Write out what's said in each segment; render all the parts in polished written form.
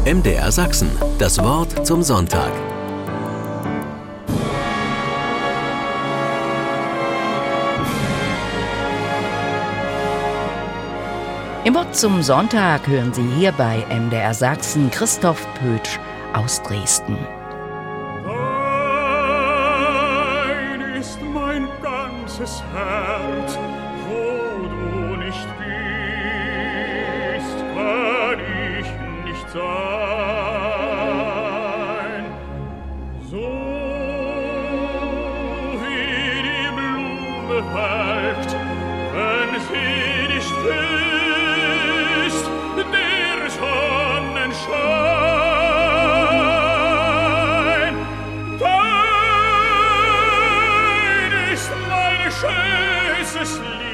MDR Sachsen. Das Wort zum Sonntag. Im Wort zum Sonntag hören Sie hier bei MDR Sachsen Christoph Pötsch aus Dresden. Dein ist mein ganzes Herz, wo du nicht bist, kann ich nicht sein. So wie die Blume welkt, wenn sie nicht küsst, der Sonnenschein. Dein ist mein schönes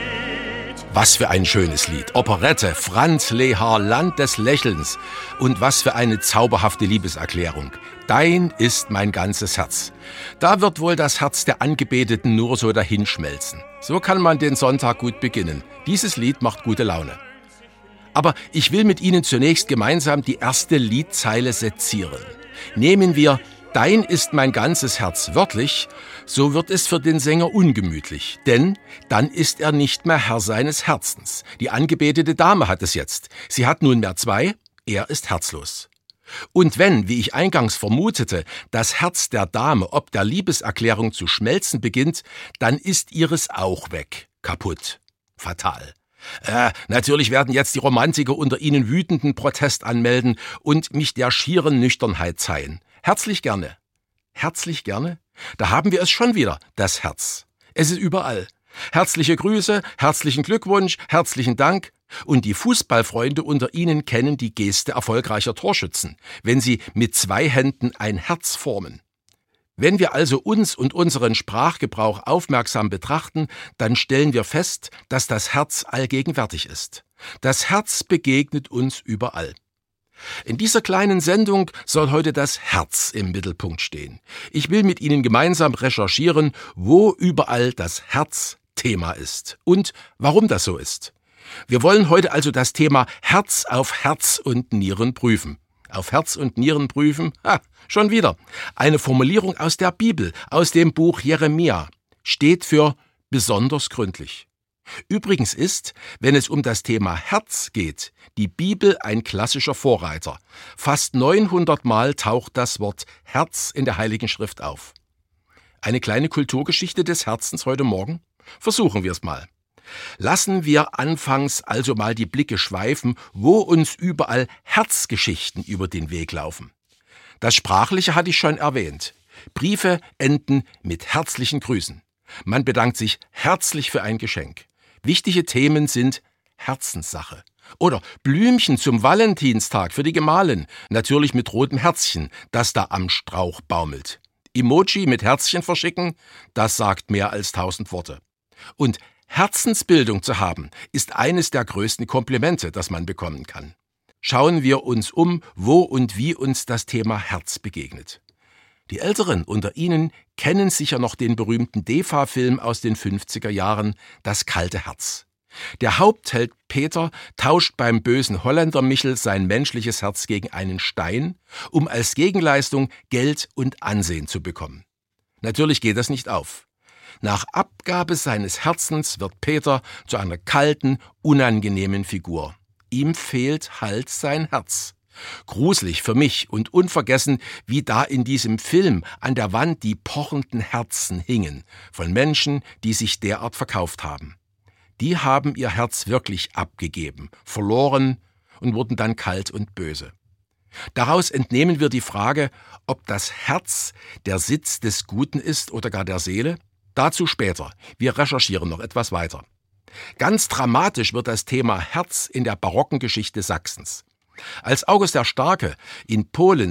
Lied. Was für ein schönes Lied. Operette, Franz Lehár, Land des Lächelns. Und was für eine zauberhafte Liebeserklärung. Dein ist mein ganzes Herz. Da wird wohl das Herz der Angebeteten nur so dahinschmelzen. So kann man den Sonntag gut beginnen. Dieses Lied macht gute Laune. Aber ich will mit Ihnen zunächst gemeinsam die erste Liedzeile sezieren. Nehmen wir Dein ist mein ganzes Herz wörtlich, so wird es für den Sänger ungemütlich, denn dann ist er nicht mehr Herr seines Herzens. Die angebetete Dame hat es jetzt. Sie hat nunmehr zwei, er ist herzlos. Und wenn, wie ich eingangs vermutete, das Herz der Dame ob der Liebeserklärung zu schmelzen beginnt, dann ist ihres auch weg, kaputt, fatal. Natürlich werden jetzt die Romantiker unter Ihnen wütenden Protest anmelden und mich der schieren Nüchternheit zeihen. Herzlich gerne. Herzlich gerne? Da haben wir es schon wieder, das Herz. Es ist überall. Herzliche Grüße, herzlichen Glückwunsch, herzlichen Dank. Und die Fußballfreunde unter Ihnen kennen die Geste erfolgreicher Torschützen, wenn sie mit zwei Händen ein Herz formen. Wenn wir also uns und unseren Sprachgebrauch aufmerksam betrachten, dann stellen wir fest, dass das Herz allgegenwärtig ist. Das Herz begegnet uns überall. In dieser kleinen Sendung soll heute das Herz im Mittelpunkt stehen. Ich will mit Ihnen gemeinsam recherchieren, wo überall das Herz Thema ist und warum das so ist. Wir wollen heute also das Thema Herz auf Herz und Nieren prüfen. Auf Herz und Nieren prüfen? Schon wieder. Eine Formulierung aus der Bibel, aus dem Buch Jeremia, steht für besonders gründlich. Übrigens ist, wenn es um das Thema Herz geht, die Bibel ein klassischer Vorreiter. Fast 900 Mal taucht das Wort Herz in der Heiligen Schrift auf. Eine kleine Kulturgeschichte des Herzens heute Morgen? Versuchen wir es mal. Lassen wir anfangs also mal die Blicke schweifen, wo uns überall Herzgeschichten über den Weg laufen. Das Sprachliche hatte ich schon erwähnt. Briefe enden mit herzlichen Grüßen. Man bedankt sich herzlich für ein Geschenk. Wichtige Themen sind Herzenssache. Oder Blümchen zum Valentinstag für die Gemahlin, natürlich mit rotem Herzchen, das da am Strauch baumelt. Emoji mit Herzchen verschicken, das sagt mehr als 1000 Worte. Und Herzensbildung zu haben, ist eines der größten Komplimente, das man bekommen kann. Schauen wir uns um, wo und wie uns das Thema Herz begegnet. Die Älteren unter Ihnen kennen sicher noch den berühmten DEFA-Film aus den 50er Jahren, Das kalte Herz. Der Hauptheld Peter tauscht beim bösen Holländer Michel sein menschliches Herz gegen einen Stein, um als Gegenleistung Geld und Ansehen zu bekommen. Natürlich geht das nicht auf. Nach Abgabe seines Herzens wird Peter zu einer kalten, unangenehmen Figur. Ihm fehlt halt sein Herz. Gruselig für mich und unvergessen, wie da in diesem Film an der Wand die pochenden Herzen hingen, von Menschen, die sich derart verkauft haben. Die haben ihr Herz wirklich abgegeben, verloren und wurden dann kalt und böse. Daraus entnehmen wir die Frage, ob das Herz der Sitz des Guten ist oder gar der Seele. Dazu später. Wir recherchieren noch etwas weiter. Ganz dramatisch wird das Thema Herz in der barocken Geschichte Sachsens. Als August der Starke in Polen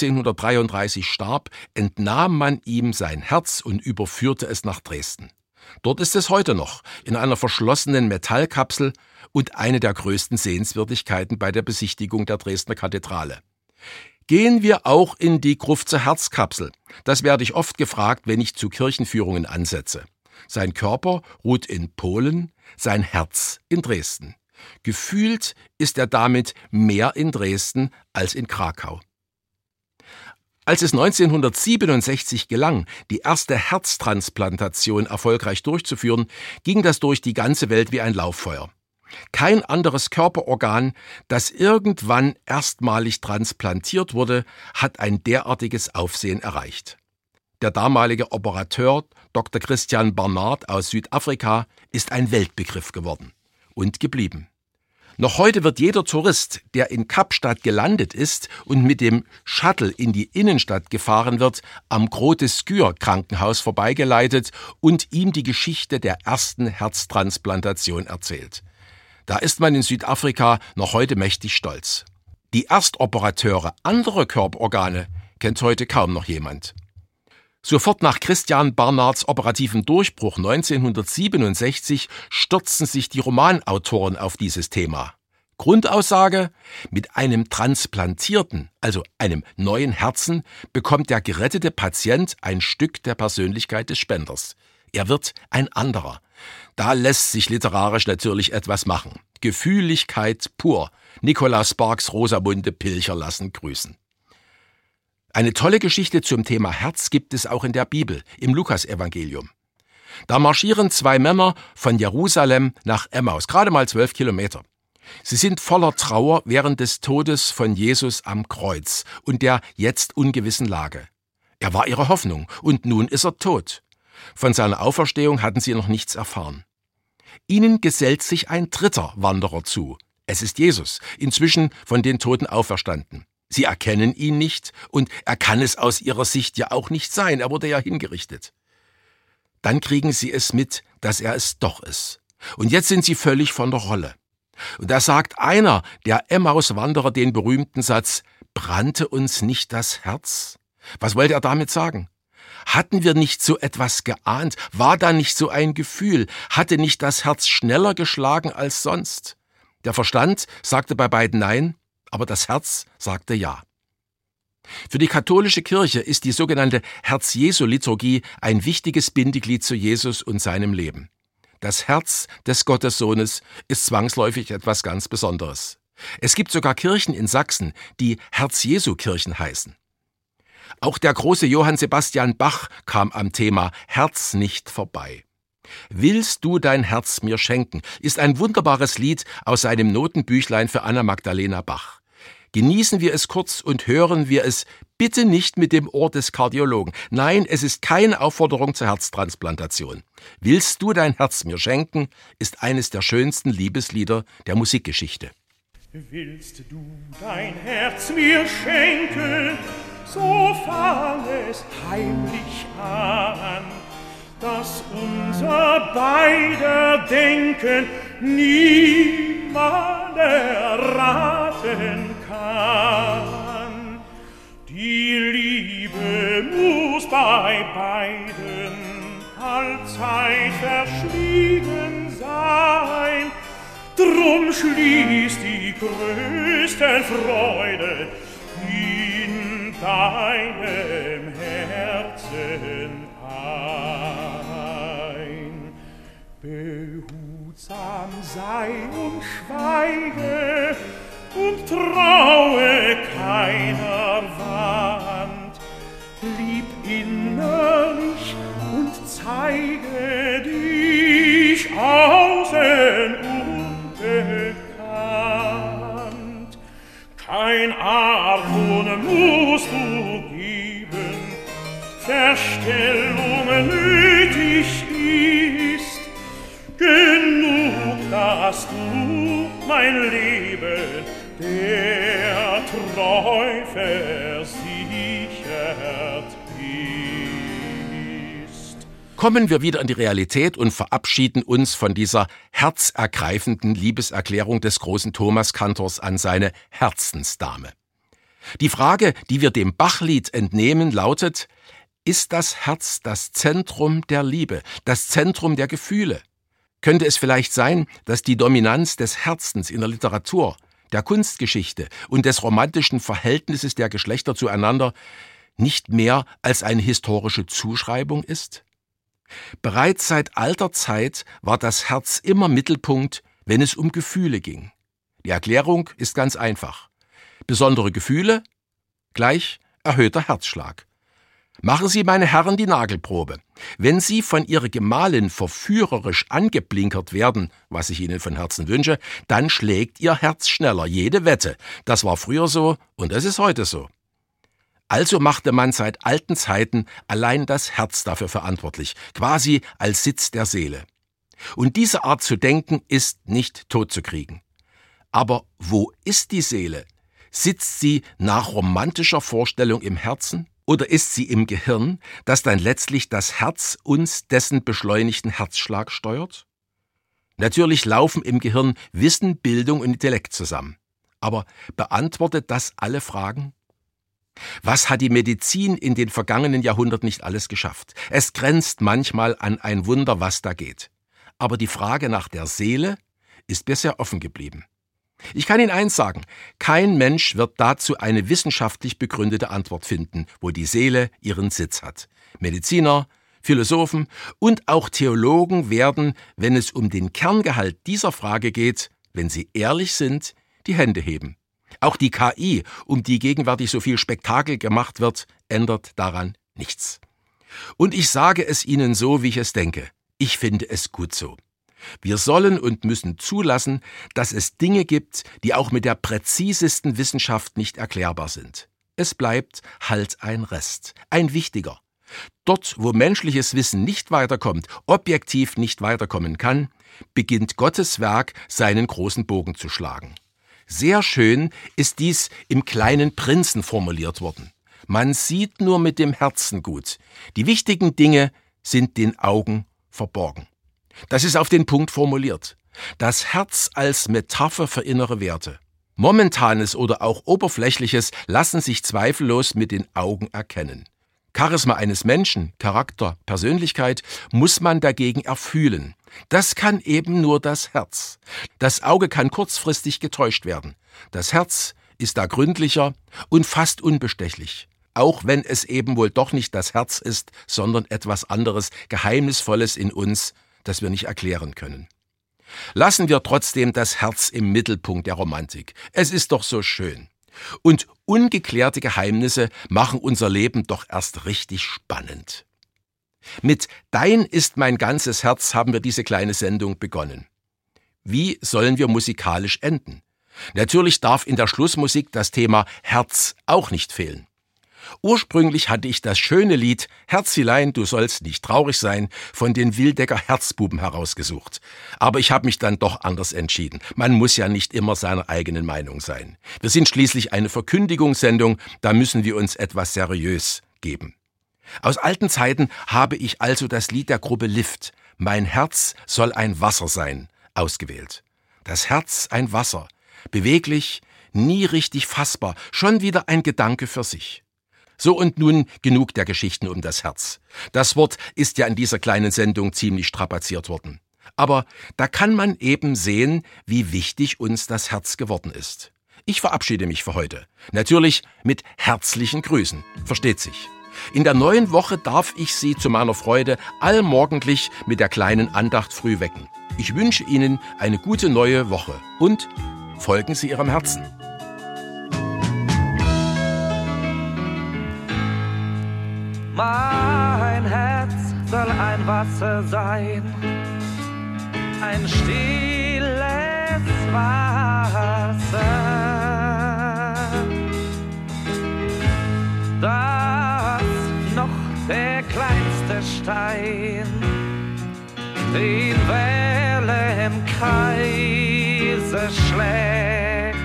1733 starb, entnahm man ihm sein Herz und überführte es nach Dresden. Dort ist es heute noch, in einer verschlossenen Metallkapsel und eine der größten Sehenswürdigkeiten bei der Besichtigung der Dresdner Kathedrale. Gehen wir auch in die Gruft zur Herzkapsel. Das werde ich oft gefragt, wenn ich zu Kirchenführungen ansetze. Sein Körper ruht in Polen, sein Herz in Dresden. Gefühlt ist er damit mehr in Dresden als in Krakau. Als es 1967 gelang, die erste Herztransplantation erfolgreich durchzuführen, ging das durch die ganze Welt wie ein Lauffeuer. Kein anderes Körperorgan, das irgendwann erstmalig transplantiert wurde, hat ein derartiges Aufsehen erreicht. Der damalige Operateur Dr. Christian Barnard aus Südafrika ist ein Weltbegriff geworden und geblieben. Noch heute wird jeder Tourist, der in Kapstadt gelandet ist und mit dem Shuttle in die Innenstadt gefahren wird, am Groote-Schuur-Krankenhaus vorbeigeleitet und ihm die Geschichte der ersten Herztransplantation erzählt. Da ist man in Südafrika noch heute mächtig stolz. Die Erstoperateure anderer Körperorgane kennt heute kaum noch jemand. Sofort nach Christian Barnards operativen Durchbruch 1967 stürzten sich die Romanautoren auf dieses Thema. Grundaussage: Mit einem transplantierten, also einem neuen Herzen, bekommt der gerettete Patient ein Stück der Persönlichkeit des Spenders. Er wird ein anderer. Da lässt sich literarisch natürlich etwas machen. Gefühligkeit pur. Nikolaus Sparks Rosamunde Pilcher lassen grüßen. Eine tolle Geschichte zum Thema Herz gibt es auch in der Bibel, im Lukasevangelium. Da marschieren zwei Männer von Jerusalem nach Emmaus, gerade mal 12 Kilometer. Sie sind voller Trauer während des Todes von Jesus am Kreuz und der jetzt ungewissen Lage. Er war ihre Hoffnung und nun ist er tot. Von seiner Auferstehung hatten sie noch nichts erfahren. Ihnen gesellt sich ein dritter Wanderer zu. Es ist Jesus, inzwischen von den Toten auferstanden. Sie erkennen ihn nicht und er kann es aus ihrer Sicht ja auch nicht sein, er wurde ja hingerichtet. Dann kriegen sie es mit, dass er es doch ist. Und jetzt sind sie völlig von der Rolle. Und da sagt einer der Emmaus-Wanderer den berühmten Satz: Brannte uns nicht das Herz? Was wollte er damit sagen? Hatten wir nicht so etwas geahnt? War da nicht so ein Gefühl? Hatte nicht das Herz schneller geschlagen als sonst? Der Verstand sagte bei beiden Nein, aber das Herz sagte Ja. Für die katholische Kirche ist die sogenannte Herz-Jesu-Liturgie ein wichtiges Bindeglied zu Jesus und seinem Leben. Das Herz des Gottessohnes ist zwangsläufig etwas ganz Besonderes. Es gibt sogar Kirchen in Sachsen, die Herz-Jesu-Kirchen heißen. Auch der große Johann Sebastian Bach kam am Thema Herz nicht vorbei. »Willst du dein Herz mir schenken« ist ein wunderbares Lied aus seinem Notenbüchlein für Anna Magdalena Bach. Genießen wir es kurz und hören wir es bitte nicht mit dem Ohr des Kardiologen. Nein, es ist keine Aufforderung zur Herztransplantation. »Willst du dein Herz mir schenken« ist eines der schönsten Liebeslieder der Musikgeschichte. Willst du dein Herz mir schenken, so fang es heimlich an, dass unser beider Denken niemand erraten kann. Die Liebe muss bei beiden allzeit verschwiegen sein, drum schließ die größten Freude in deinem Herzen ein. Behutsam sei und schweige und traue keiner Wand. Lieb innerlich und zeige dich außen unbekannt. Kein Argwohn musst du geben, Verstellung nötig ist. Genug, dass du mein Leben der treu versichert ist. Kommen wir wieder in die Realität und verabschieden uns von dieser herzergreifenden Liebeserklärung des großen Thomaskantors an seine Herzensdame. Die Frage, die wir dem Bachlied entnehmen, lautet: Ist das Herz das Zentrum der Liebe, das Zentrum der Gefühle? Könnte es vielleicht sein, dass die Dominanz des Herzens in der Literatur, der Kunstgeschichte und des romantischen Verhältnisses der Geschlechter zueinander nicht mehr als eine historische Zuschreibung ist? Bereits seit alter Zeit war das Herz immer Mittelpunkt, wenn es um Gefühle ging. Die Erklärung ist ganz einfach. Besondere Gefühle gleich erhöhter Herzschlag. Machen Sie, meine Herren, die Nagelprobe. Wenn Sie von Ihrer Gemahlin verführerisch angeblinkert werden, was ich Ihnen von Herzen wünsche, dann schlägt Ihr Herz schneller, jede Wette. Das war früher so und es ist heute so. Also machte man seit alten Zeiten allein das Herz dafür verantwortlich, quasi als Sitz der Seele. Und diese Art zu denken ist nicht totzukriegen. Aber wo ist die Seele? Sitzt sie nach romantischer Vorstellung im Herzen? Oder ist sie im Gehirn, das dann letztlich das Herz uns dessen beschleunigten Herzschlag steuert? Natürlich laufen im Gehirn Wissen, Bildung und Intellekt zusammen. Aber beantwortet das alle Fragen? Was hat die Medizin in den vergangenen Jahrhunderten nicht alles geschafft? Es grenzt manchmal an ein Wunder, was da geht. Aber die Frage nach der Seele ist bisher offen geblieben. Ich kann Ihnen eins sagen, kein Mensch wird dazu eine wissenschaftlich begründete Antwort finden, wo die Seele ihren Sitz hat. Mediziner, Philosophen und auch Theologen werden, wenn es um den Kerngehalt dieser Frage geht, wenn sie ehrlich sind, die Hände heben. Auch die KI, um die gegenwärtig so viel Spektakel gemacht wird, ändert daran nichts. Und ich sage es Ihnen so, wie ich es denke. Ich finde es gut so. Wir sollen und müssen zulassen, dass es Dinge gibt, die auch mit der präzisesten Wissenschaft nicht erklärbar sind. Es bleibt halt ein Rest, ein wichtiger. Dort, wo menschliches Wissen nicht weiterkommt, objektiv nicht weiterkommen kann, beginnt Gottes Werk, seinen großen Bogen zu schlagen. Sehr schön ist dies im kleinen Prinzen formuliert worden. Man sieht nur mit dem Herzen gut. Die wichtigen Dinge sind den Augen verborgen. Das ist auf den Punkt formuliert. Das Herz als Metapher für innere Werte. Momentanes oder auch Oberflächliches lassen sich zweifellos mit den Augen erkennen. Charisma eines Menschen, Charakter, Persönlichkeit muss man dagegen erfühlen. Das kann eben nur das Herz. Das Auge kann kurzfristig getäuscht werden. Das Herz ist da gründlicher und fast unbestechlich. Auch wenn es eben wohl doch nicht das Herz ist, sondern etwas anderes, Geheimnisvolles in uns, das wir nicht erklären können. Lassen wir trotzdem das Herz im Mittelpunkt der Romantik. Es ist doch so schön. Und ungeklärte Geheimnisse machen unser Leben doch erst richtig spannend. Mit Dein ist mein ganzes Herz haben wir diese kleine Sendung begonnen. Wie sollen wir musikalisch enden? Natürlich darf in der Schlussmusik das Thema Herz auch nicht fehlen. Ursprünglich hatte ich das schöne Lied »Herzilein, du sollst nicht traurig sein« von den Wildecker Herzbuben herausgesucht. Aber ich habe mich dann doch anders entschieden. Man muss ja nicht immer seiner eigenen Meinung sein. Wir sind schließlich eine Verkündigungssendung, da müssen wir uns etwas seriös geben. Aus alten Zeiten habe ich also das Lied der Gruppe Lift, »Mein Herz soll ein Wasser sein«, ausgewählt. Das Herz ein Wasser, beweglich, nie richtig fassbar, schon wieder ein Gedanke für sich. So und nun genug der Geschichten um das Herz. Das Wort ist ja in dieser kleinen Sendung ziemlich strapaziert worden. Aber da kann man eben sehen, wie wichtig uns das Herz geworden ist. Ich verabschiede mich für heute. Natürlich mit herzlichen Grüßen. Versteht sich. In der neuen Woche darf ich Sie zu meiner Freude allmorgendlich mit der kleinen Andacht früh wecken. Ich wünsche Ihnen eine gute neue Woche und folgen Sie Ihrem Herzen. Mein Herz soll ein Wasser sein, ein stilles Wasser, das noch der kleinste Stein den Wellenkreise schlägt.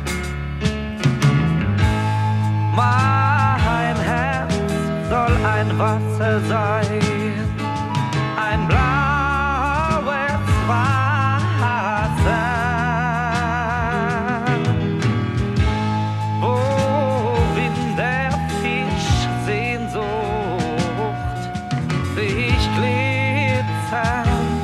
Mein Herz soll ein Wasser sein, ein blaues Wasser, worin der Fisch Sehnsucht sich glitzernd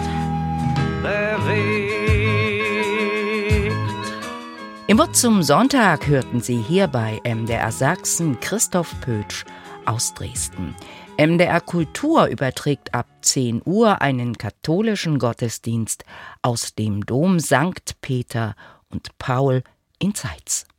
bewegt. Im Wort zum Sonntag hörten Sie hier bei MDR Sachsen Christoph Pötsch aus Dresden. MDR Kultur überträgt ab 10 Uhr einen katholischen Gottesdienst aus dem Dom St. Peter und Paul in Zeitz.